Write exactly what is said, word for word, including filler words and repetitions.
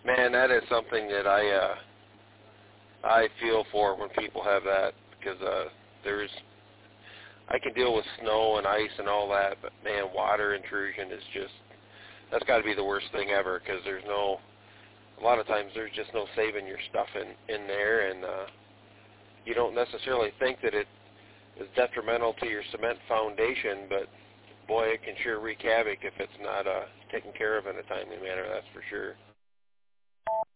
Man, that is something that I uh, I feel for when people have that, because uh, there's I can deal with snow and ice and all that, but man, water intrusion is just, that's got to be the worst thing ever, because there's no, a lot of times there's just no saving your stuff in, in there, and uh, you don't necessarily think that it is detrimental to your cement foundation, but boy, it can sure wreak havoc if it's not uh, taken care of in a timely manner, that's for sure.